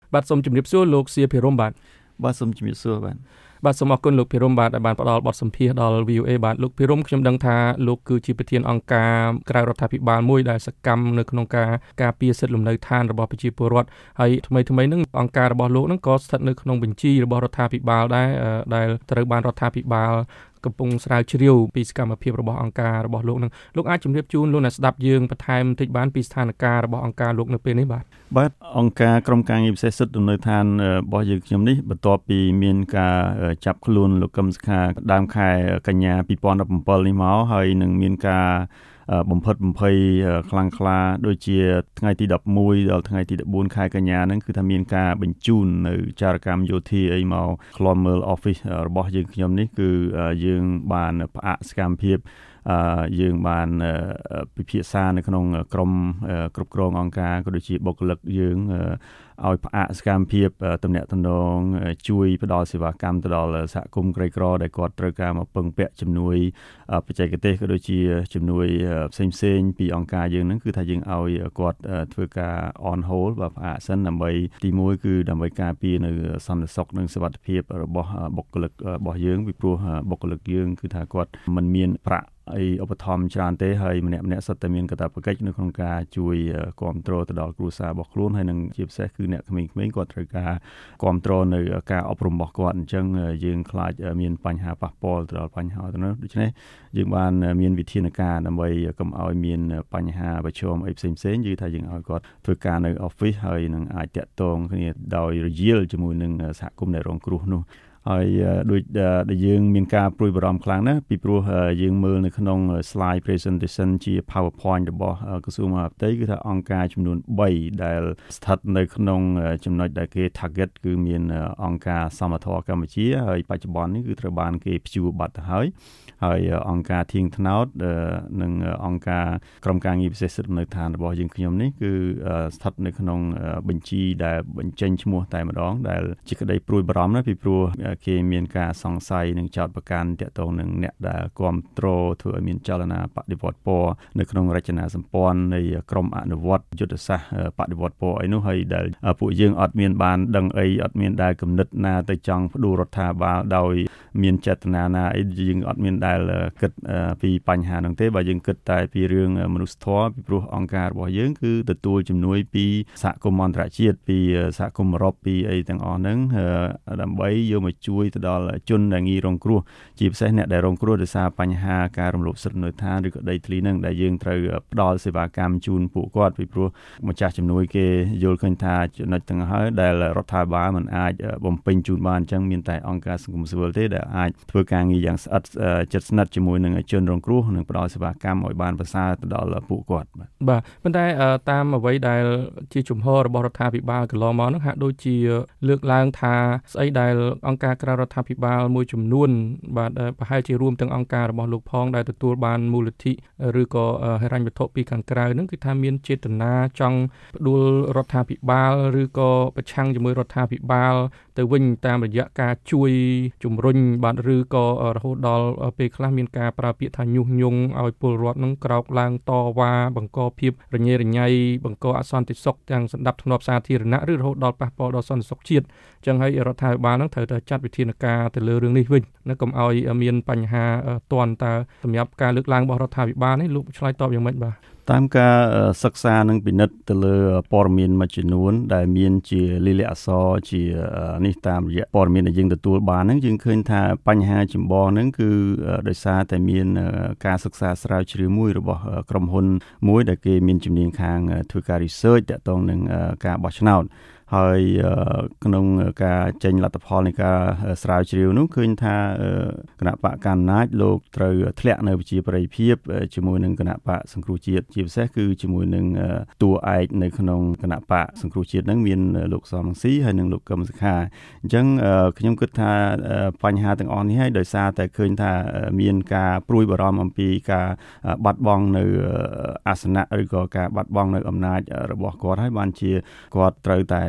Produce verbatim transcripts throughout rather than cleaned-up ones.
បាទសូមជម្រាបសួរលោកសៀភិរមបាទបាទសូមជម្រាបសួរបាទបាទសូមអរគុណលោកភិរមបាទដែលបានផ្ដល់បទសម្ភាសន៍ដល់ វី អូ អេ បាទលោកភិរមខ្ញុំដឹងថាលោកគឺជាប្រធានអង្គការក្រៅរដ្ឋាភិបាលមួយដែលសកម្មនៅក្នុងការការពារសិទ្ធិលំនៅឋានរបស់ប្រជាពលរដ្ឋហើយថ្មីថ្មីហ្នឹងអង្គការរបស់លោកហ្នឹងក៏ស្ថិតនៅក្នុងបញ្ជីរបស់រដ្ឋាភិបាលដែរដែលត្រូវបានរដ្ឋាភិបាលកំពុងស្រាវជ្រាវពីសកម្មភាពរបស់អង្គការរបស់លោកនឹងលោកអាចជម្រាបជូនលោកអ្នកស្ដាប់យើងបន្ថែមបន្តិចបានពីស្ថានភាពរបស់អង្គការលោកនៅពេលនេះបាទបាទអង្គការក្រុមការងារពិសេសសិទ្ធិលំនៅឋានរបស់យើងខ្ញុំនេះបន្ទាប់ពីមានការចាប់ខ្លួនលោកកឹមសុខាដើមខែកញ្ញាពីរពាន់ដប់ប្រាំនេះមកហើយនឹងមានការបំផិតបំភ័យខ្លាំងក្លាដូចជាថ្ងៃទីដប់មួយដល់ថ្ងៃទីដប់បួនខែកញ្ញាហ្នឹងគឺថាមានការបញ្ជូននៅចារកម្មយោធាអីមកឃ្លាំមើល office របស់យើងខ្ញុំនេះគឺយើងបានផ្អាកសកម្មភាពយើងបានពិភាក្សានៅក្នុងក្រុមគ្រប់គ្រងអង្គការក៏ដូចជាបុគ្គលិកយើងឲ្យផ្អាកសកម្មភាពទំនាក់ទំនងជួយផ្ដល់សេវាកម្មទៅដល់សហគមន៍ក្រីក្រដែលគាត់ត្រូវការមកពឹងពាក់ជំនួយបច្ចេកទេសក៏ដូចជាជំនួយផ្សេងផ្សេងពីអង្គការយើងហ្នឹងគឺថាយើងឲ្យគាត់ធ្វើការ on hold បាទផ្អាកសិនដើម្បីទីមួយគឺដើម្បីការពារនៅសន្តិសុខនិងសុវត្ថិភាពរបស់បុគ្គលិករបស់យើងពីព្រោះបុគ្គលិកយើងគឺថាគាត់មិនមានប្រាក់អីឧបត្ថម្ភច្រើនទេហើយម្នាក់ម្នាក់សុទ្ធតែមានកាតព្វកិច្ចនៅក្នុងការជួយគ្រប់គ្រងទៅដល់គ្រួសាររបស់ខ្លួនហើយនឹងជាពិសេសគឺអ្នកក្មេងៗគាត់ត្រូវការគ្រប់គ្រងនៅការអប់រំរបស់គាត់អញ្ចឹងយើងខ្លាចមានបញ្ហាប៉ះពាល់ទៅដល់បញ្ហាទៅនោះដូច្នេះយើងបានមានវិធានការដើម្បីកុំឲ្យមានបញ្ហាប្រឈមអីផ្សេងផ្សេងគឺថាយើងឲ្យគាត់ធ្វើការនៅ office ហើយនឹងអាចតាក់ទងគ្នាដោយរយាលជាមួយនឹងសហគមន៍ដែលរងគ្រោះនោះហើយដូចដែលយើងមានការព្រួយបារម្ភខ្លាំងណាស់ពីព្រោះយើងមើលនៅក្នុង slide presentation ជា PowerPoint របស់ក្រសួងមហាផ្ទៃគឺថាអង្គការចំនួនបីដែលស្ថិតនៅក្នុងចំណុចដែលគេ target គឺមានអង្គការសមត្ថៈកម្ពុជាហើយបច្ចុប្បន្ននេះគឺត្រូវបានគេព្យួរបាត់ទៅហើយហើយអង្គការធៀងថ្នោតនិងអង្គការក្រុមការងារពិសេសសិទ្ធិនៅឋានរបស់យើងខ្ញុំនេះគឺស្ថិតនៅក្នុងបញ្ជីដែលបញ្ចេញឈ្មោះតែម្ដងដែលជាក្តីព្រួយបារម្ភណាស់ពីព្រោះគេមានការសង្ស័យនិងចោទប្រកាន់ទាក់ទងនឹងអ្នកដែលគ្រប់គ្រងធ្វើឲ្យមានចលនាបដិវត្តពណ៌នៅក្នុងរចនាសម្ព័ន្ធនៃក្រមអនុវត្តយុទ្ធសាស្ត្របដិវត្តពណ៌អីនោះហើយដែលពួកយើងអត់មានបានដឹងអីអត់មានដែលគំនិតណាទៅចង់ផ្ដួលរដ្ឋាភិបាលដោយមានចេតនាណាអីយើងអត់មានដែលគិតពីបញ្ហាហ្នឹងទេបើយើងគិតតែពីរឿងមនុស្សធម៌ពីព្រោះអង្គការរបស់យើងគឺទទួលជំនួយពីសហគមន៍អន្តរជាតិពីសហគមន៍អឺរ៉ុបពីអីទាំងអស់ហ្នឹងដើម្បីយកមកជួយទៅដល់ជនដែលងាយរងគ្រោះជាពិសេសអ្នកដែលរងគ្រោះដោយសារបញ្ហាការរំលោភសិទ្ធិនៅឋានឬក៏ដីធ្លីហ្នឹងដែលយើងត្រូវផ្ដល់សេវាកម្មជូនពួកគាត់ពីព្រោះម្ចាស់ជំនួយគេយល់ឃើញថាចំណុចទាំងហើយដែលរដ្ឋាភិបាលមិនអាចបំពេញជូនបានអញ្ចឹងមានតែអង្គការសង្គមស៊ីវិលទេដែលអាចធ្វើការងារយ៉ាងស្អិតជិតស្និទ្ធជាមួយនឹងជនរងគ្រោះនិងផ្ដល់សេវាកម្មឲ្យបានប្រសើរទៅដល់ពួកគាត់បាទបាទប៉ុន្តែតាមអ្វីដែលជាជំហររបស់រដ្ឋាភិបាលកន្លងមកហ្នឹងហាក់ដូចជាលើកឡើងថាស្អីដែលអង្គការក្រៅរដ្ឋាភិបាលមួយចំនួនបាទប្រហែលជារួមទាំងអង្គការរបស់លោកផងដែលទទួលបានមូលនិធិឬក៏ហិរញ្ញវត្ថុពីខាងក្រៅហ្នឹងគឺថាមានចេតនាចង់ផ្ដួលរដ្ឋាភិបាលឬក៏ប្រឆាំងជាមួយរដ្ឋាភិបាលទៅវិញតាមរយៈការជួយជំរុញបាទឬក៏រហូតដល់ពេលខ្លះមានការប្រើពាក្យថាញុះញង់ឲ្យពលរដ្ឋនឹងក្រោកឡើងតវ៉ាបង្កភាពរញ៉េរញ៉ៃបង្កអសន្តិសុខទាំងសណ្ដាប់ធ្នាប់សាធារណៈឬរហូតដល់ប៉ះពាល់ដល់សន្តិសុខជាតិអញ្ចឹងហើយរដ្ឋាភិបាលនឹងត្រូវតែចាត់វិធានការទៅលើរឿងនេះវិញណាកុំឲ្យមានបញ្ហាទាន់តើសម្រាប់ការលើកឡើងរបស់រដ្ឋាភិបាលនេះលោកឆ្លើយតបយ៉ាងម៉េចបាទតាមការសិក្សានិងពិនិត្យទៅលើព័ត៌មានមួយចំនួនដែលមានជាលិលាអក្សរជានេះតាមរយៈព័ត៌មានដែលយើងទទួលបានហ្នឹងយើងឃើញថាបញ្ហាចម្បងហ្នឹងគឺដោយសារតែមានការសិក្សាស្រាវជ្រាវមួយរបស់ក្រុមហ៊ុនមួយដែលគេមានជំនាញខាងធ្វើការ research ទាក់ទងនឹងការបោះឆ្នោតហើយក្នុងការចេញលទ្ធផលនៃការស្រាវជ្រាវនោះឃើញថាគណៈបកកណ្ដាលអំណាចលោកត្រូវធ្លាក់នៅប្រជាប្រិយភាពជាមួយនឹងគណៈបកសង្គ្រោះជាតិជាពិសេសគឺជាមួយនឹងតួឯកនៅក្នុងគណៈបកសង្គ្រោះជាតិហ្នឹងមានលោកសំរងស៊ីហើយនិងលោកកឹមសុខាអញ្ចឹងខ្ញុំគិតថាបញ្ហាទាំងអស់នេះហើយដោយសារតែឃើញថាមានការព្រួយបារម្ភអំពីការបាត់បង់នៅអាសនៈឬក៏ការបាត់បង់នៅអំណាចរបស់គាត់ហើយបានជាគាត់ត្រូវតែ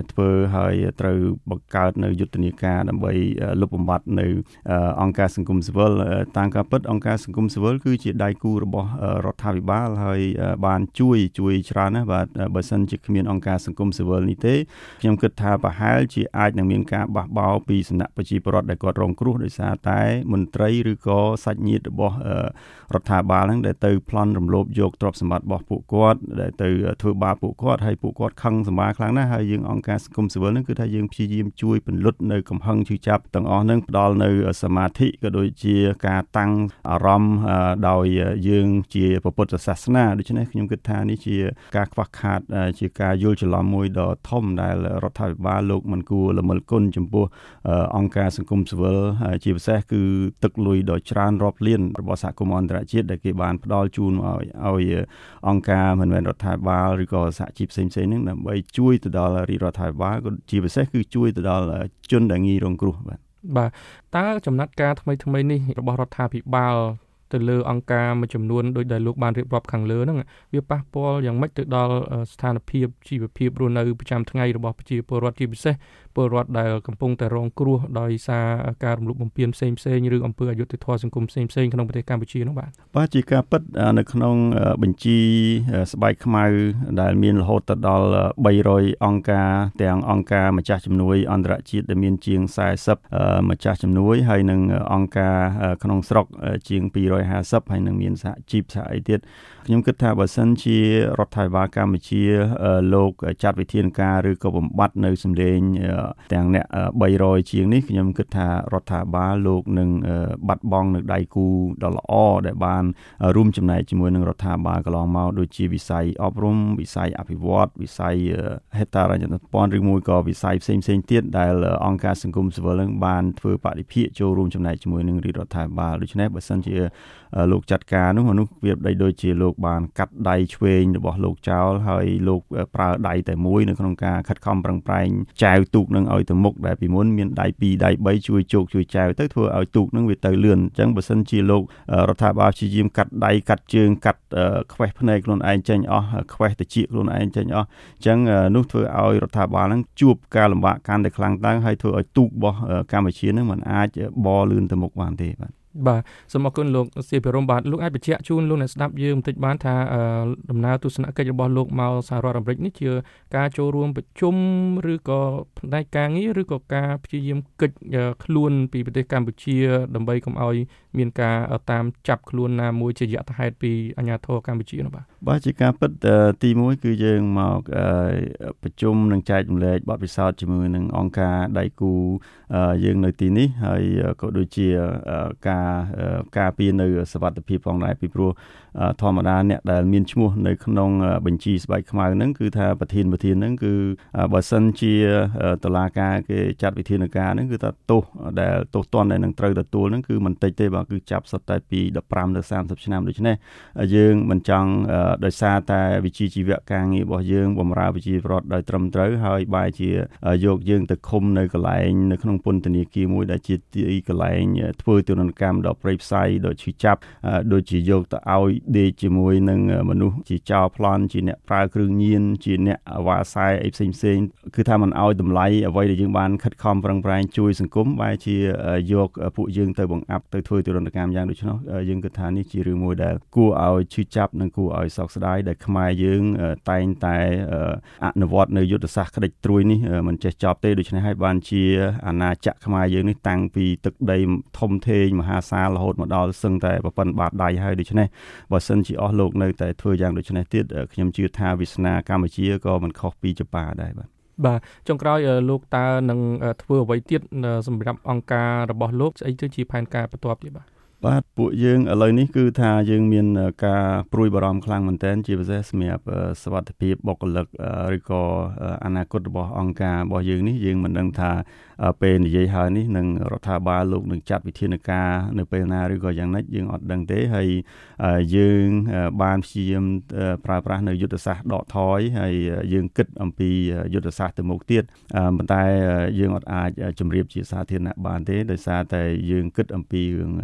ធ្វើឲ្យត្រូវបង្កើតនៅយុទ្ធនាការដើម្បីលុបបំបាត់នៅអង្គការសង្គមស៊ីវិលតាមការពិតអង្គការសង្គមស៊ីវិលគឺជាដៃគូរបស់រដ្ឋាភិបាលហើយបានជួយជួយច្រើនណាស់បាទបើសិនជាគ្មានអង្គការសង្គមស៊ីវិលនេះទេខ្ញុំគិតថាប្រហែលជាអាចនឹងមានការបះបោរពីសំណាក់ប្រជាពលរដ្ឋដែលគាត់រងគ្រោះដោយសារតែមន្ត្រីឬក៏សាច់ញាតិរបស់រដ្ឋាភិបាលហ្នឹងដែលទៅប្លន់រំលោភយកទ្រព្យសម្បត្តិរបស់ពួកគាត់ដែលទៅធ្វើបាបពួកគាត់ហើយពួកគាត់ខឹងសម្បាខ្លាំងណាស់ហើយយើងអង្គការសង្គមស៊ីវិលហ្នឹងគឺថាយើងព្យាយាមជួយពន្លត់នៅកំហឹងឈឺចាប់ទាំងអស់ហ្នឹងផ្ដល់នៅសមាធិក៏ដូចជាការតាំងអារម្មណ៍ដោយយើងជាពុទ្ធសាសនាដូច្នេះខ្ញុំគិតថានេះជាការខ្វះខាតជាការយល់ច្រឡំមួយដ៏ធំដែលរដ្ឋាភិបាលលោកមិនគួរល្មិលគុណចំពោះអង្គការសង្គមស៊ីវិលជាពិសេសគឺទឹកលុយដ៏ច្រើនរាប់លានរបស់សហគមន៍អន្តរជាតិដែលគេបានផ្ដល់ជូនឲ្យឲ្យអង្គការមិនមែនរដ្ឋាភិបាលឬក៏សហជីពផ្សេងៗហ្នឹងដើម្បីជួយទៅដល់រាជរដ្ឋាភិបាលក៏ជាពិសេសគឺជួយទៅដល់ជនដែលងាយរងគ្រោះបាទបាទតើចំណាត់ការថ្មីថ្មីនេះរបស់រដ្ឋាភិបាលទៅលើអង្គការមួយចំនួនដោយដែលលោកបានរៀបរាប់ខាងលើហ្នឹងវាប៉ះពាល់យ៉ាងម៉េចទៅដល់ស្ថានភាពជីវភាពរស់នៅប្រចាំថ្ងៃរបស់ប្រជាពលរដ្ឋជាពិសេសពលរដ្ឋដែលកំពុងតែរងគ្រោះដោយសារការរំលោភបំពានផ្សេងផ្សេងឬអំពើអយុត្តិធម៌សង្គមផ្សេងផ្សេងក្នុងប្រទេសកម្ពុជានោះបាទបាទជាការពិតនៅក្នុងបញ្ជីស្បែកខ្មៅដែលមានរហូតដល់បីរយអង្គការទាំងអង្គការម្ចាស់ជំនួយអន្តរជាតិដែលមានជាងสี่สิบម្ចាស់ជំនួយហើយនិងអង្គការក្នុងស្រុកជាងពីររយห้าสิบហើយនឹងមានសហជីពសហអីទៀតខ្ញុំគិតថាបើសិនជារដ្ឋាភិបាលកម្ពុជាលោកចាត់វិធានការឬក៏បំបត្តិនៅសម្លេងទាំងអ្នកបីរយជាងនេះខ្ញុំគិតថារដ្ឋាភិបាលលោកនឹងបាត់បង់នៅដៃគូដ៏ល្អដែលបានរួមចំណែកជាមួយនឹងរដ្ឋាភិបាលកន្លងមកដូចជាវិស័យអប់រំវិស័យអភិវឌ្ឍវិស័យហេដ្ឋារចនាសម្ព័ន្ធឬមួយក៏វិស័យផ្សេងៗទៀតដែលអង្គការសង្គមស៊ីវិលនឹងបានធ្វើបដិភាគចូលរួមចំណែកជាមួយនឹងរាជរដ្ឋាភិបាលដូច្នេះបើសិនជាលោកចាត់ការនោះមនុស្សវាបីដូចជាលោកបានកាត់ដៃឆ្វេងរបស់លោកចោលហើយលោកប្រើដៃតែមួយនៅក្នុងការខិតខំប្រឹងប្រែងចែវទូកនឹងឲ្យទៅមុខដែលពីមុនមានដៃពីរដៃបីជួយជោគជួយចែវទៅធ្វើឲ្យទូកនឹងវាទៅលឿនអញ្ចឹងបើសិនជាលោករដ្ឋាភិបាលព្យាយាមកាត់ដៃកាត់ជើងកាត់ខ្វេះភ្នែកខ្លួនឯងចេញអស់ខ្វេះតិចខ្លួនឯងចេញអស់អញ្ចឹងនោះធ្វើឲ្យរដ្ឋាភិបាលនឹងជួបការលំបាកកាន់តែខ្លាំងឡើងហើយធ្វើឲ្យទូករបស់កម្ពុជានឹងមិនអាចបរលឿនទៅមុខបានទេបាទបាទសូមអរគុណលោកសៀភិរមបាទលោកអាចបញ្ជាក់ជូនលោកអ្នកស្ដាប់យើងបន្តិចបានថាដំណើរទស្សនកិច្ចរបស់លោកមកសហរដ្ឋអាមេរិកនេះជាការចូលរួមប្រជុំឬក៏ផ្នែកការងារឬក៏ការព្យាយាមកិច្ចខ្លួនពីប្រទេសកម្ពុជាដើម្បីកុំឲ្យមានការតាមចាប់ខ្លួនណាមួយជាយថាហេតុពីអាជ្ញាធរកម្ពុជានោះបាទបាទជាការពិតទីមួយគឺយើងមកប្រជុំនិងចែករំលែកបទពិសោធន៍ជាមួយនឹងអង្គការដៃគូយើងនៅទីនេះហើយក៏ដូចជាការការពារនៅសុវត្ថិភាពផងដែរពីព្រោះធម្មតាអ្នកដែលមានឈ្មោះនៅក្នុងបញ្ជីស្បែកខ្មៅហ្នឹងគឺថាប្រធានប្រធានហ្នឹងគឺបើសិនជាតុលាការគេចាត់វិធានការហ្នឹងគឺថាទោសដែលទោសទណ្ឌដែលនឹងត្រូវទទួលហ្នឹងគឺមិនតិចទេបើគឺចាប់សុទ្ធតែពីដប់ប្រាំទៅសាមសិបឆ្នាំដូច្នេះយើងមិនចង់ដោយសារតែវិជ្ជាជីវៈការងាររបស់យើងបម្រើប្រជាពលរដ្ឋដោយត្រឹមត្រូវហើយបែរជាយកយើងទៅឃុំនៅកន្លែងនៅក្នុងពន្ធនាគារមួយដែលជាទីកន្លែងធ្វើទរណកម្មដ៏ព្រៃផ្សៃដ៏ឈឺចាប់ដូចជាយកទៅឲ្យដេកជាមួយនឹងមនុស្សជាចោរប្លន់ជាអ្នកប្រើគ្រឿងញៀនជាអ្នកអាវ៉ាសែអីផ្សេងផ្សេងគឺថាมันឲ្យតម្លៃអ្វីដែលយើងបានខិតខំប្រឹងប្រែងជួយសង្គមបែរជាយកពួកយើងទៅបង្អាប់ទៅធ្វើទរណកម្មយ៉ាងដូច្នោះយើងគិតថានេះជារឿងមួយដែលគួរឲ្យឈឺចាប់និងគួរឲ្យសោកស្ដាយដែលខ្មែរយើងតែងតែអនុវត្តនៅយុទ្ធសាស្ត្រក្តិចត្រួយនេះមិនចេះចប់ទេដូច្នេះហើយបានជាអាណាចក្រខ្មែរយើងនេះតាំងពីទឹកដីធំធេងមហាសាលរហូតមកដល់សឹងតែប្រព័ន្ធបាតដៃហើយដូច្នេះបើសិនជាអស់លោកនៅតែធ្វើយ៉ាងដូច្នេះទៀតខ្ញុំជឿថាវាសនាកម្ពុជាក៏មិនខុសពីជប៉ុនដែរបាទបាទចុងក្រោយលោកតើនឹងធ្វើអ្វីទៀតសម្រាប់អង្គការរបស់លោកស្អីទៅជាផែនការបន្ទាប់ទៀតបាទបាទពួកយើងឥឡូវនេះគឺថាយើងមានការព្រួយបារម្ភខ្លាំងមែនទែនជាពិសេសសម្រាប់សុវត្ថិភាពបុគ្គលិកឬក៏អនាគតរបស់អង្គការរបស់យើងនេះយើងមិនដឹងថាពេលនិយាយហើយនេះនឹងរដ្ឋាភិបាលលោកនឹងចាត់វិធានការនៅពេលណាឬក៏យ៉ាងណាយើងអត់ដឹងទេហើយយើងបានព្យាយាមប្រើប្រាស់នៅយុទ្ធសាស្ត្រដកថយហើយយើងគិតអំពីយុទ្ធសាស្ត្រទៅមុខទៀតប៉ុន្តែយើងអត់អាចជម្រាបជាសាធារណៈបានទេដោយសារតែយើងគិតអំពីរឿងសុវត្ថិ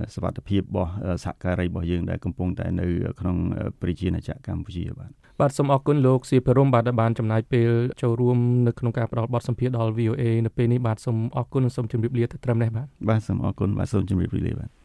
ភាពរបស់សហការីរបស់យើងដែលកំពុងតែនៅក្នុងប្រជាណាចក្រកម្ពុជាបាទបាទសូមអរគុណលោកសៀភិរមបាទដែលបានចំណាយពេលចូលរួមនៅក្នុងការផ្តល់បទសម្ភាសន៍ដល់ វី អូ เอ នៅពេលនេះបាទសូមអរគុណនិងសូមជម្រាបលាទៅត្រឹមនេះបាទបាទសូមអរគុណបាទសូមជម្រាបលាបាទ